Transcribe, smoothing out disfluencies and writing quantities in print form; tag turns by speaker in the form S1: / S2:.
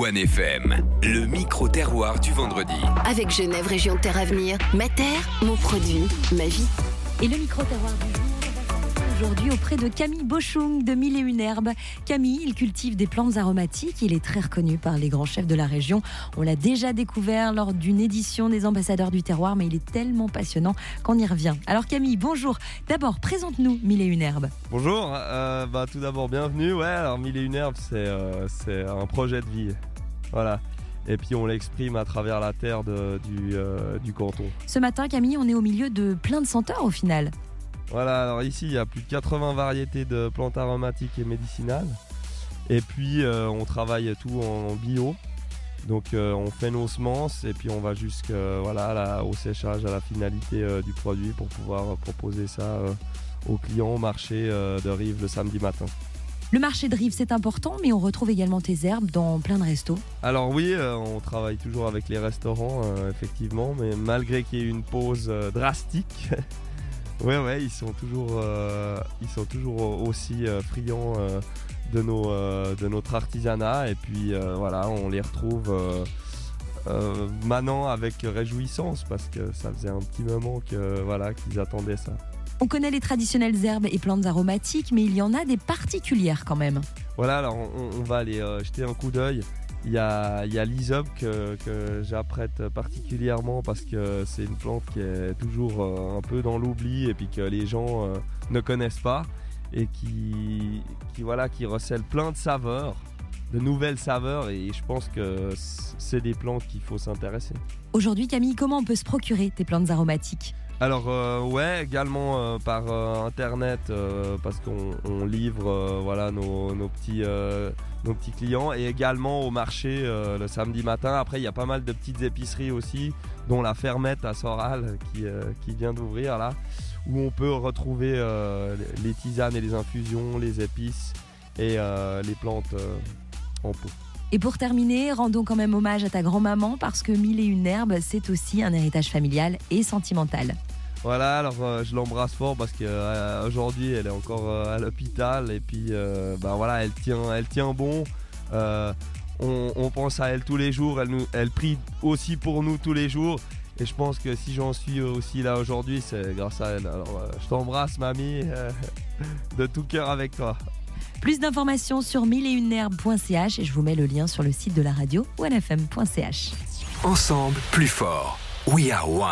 S1: OneFM, le micro-terroir du vendredi.
S2: Avec Genève Région Terre Avenir, ma terre, mon produit, ma vie.
S3: Et le micro-terroir du jour, aujourd'hui auprès de Camille Boschung de 1001 Herbes. Camille, il cultive des plantes aromatiques. Il est très reconnu par les grands chefs de la région. On l'a déjà découvert lors d'une édition des ambassadeurs du terroir, mais il est tellement passionnant qu'on y revient. Alors Camille, bonjour. D'abord, présente-nous 1001 Herbes.
S4: Bonjour, tout d'abord bienvenue. Ouais, alors 1001 Herbes, c'est un projet de vie. Voilà. Et puis on l'exprime à travers la terre du canton.
S3: Ce matin, Camille, on est au milieu de plein de senteurs au final.
S4: Voilà, alors ici il y a plus de 80 variétés de plantes aromatiques et médicinales. Et puis on travaille tout en bio. Donc on fait nos semences et puis on va au séchage, à la finalité du produit pour pouvoir proposer ça aux clients au marché de Rives le samedi matin.
S3: Le marché de Rives, c'est important, mais on retrouve également tes herbes dans plein de restos.
S4: Alors oui, on travaille toujours avec les restaurants, effectivement, mais malgré qu'il y ait une pause drastique, ils sont toujours aussi friands de notre artisanat. Et puis on les retrouve maintenant avec réjouissance parce que ça faisait un petit moment qu'ils attendaient ça.
S3: On connaît les traditionnelles herbes et plantes aromatiques, mais il y en a des particulières quand même.
S4: Voilà, alors on va aller jeter un coup d'œil. Il y a l'hysope que j'apprête particulièrement parce que c'est une plante qui est toujours un peu dans l'oubli et puis que les gens ne connaissent pas et qui recèle plein de saveurs, de nouvelles saveurs, et je pense que c'est des plantes qu'il faut s'intéresser. Aujourd'hui,
S3: Camille, comment on peut se procurer tes plantes aromatiques ?
S4: Alors également par internet parce qu'on livre nos petits clients, et également au marché le samedi matin. Après il y a pas mal de petites épiceries aussi, dont la Fermette à Soral qui vient d'ouvrir là, où on peut retrouver les tisanes et les infusions, les épices et les plantes en pot.
S3: Et pour terminer, rendons quand même hommage à ta grand-maman parce que 1001 Herbes, c'est aussi un héritage familial et sentimental.
S4: Voilà, alors je l'embrasse fort parce qu'aujourd'hui elle est encore à l'hôpital et puis elle tient bon. On pense à elle tous les jours, elle prie aussi pour nous tous les jours, et je pense que si j'en suis aussi là aujourd'hui, c'est grâce à elle. Alors je t'embrasse mamie, de tout cœur avec toi.
S3: Plus d'informations sur 1001herbes.ch et je vous mets le lien sur le site de la radio onefm.ch.
S1: Ensemble, plus fort. We are one.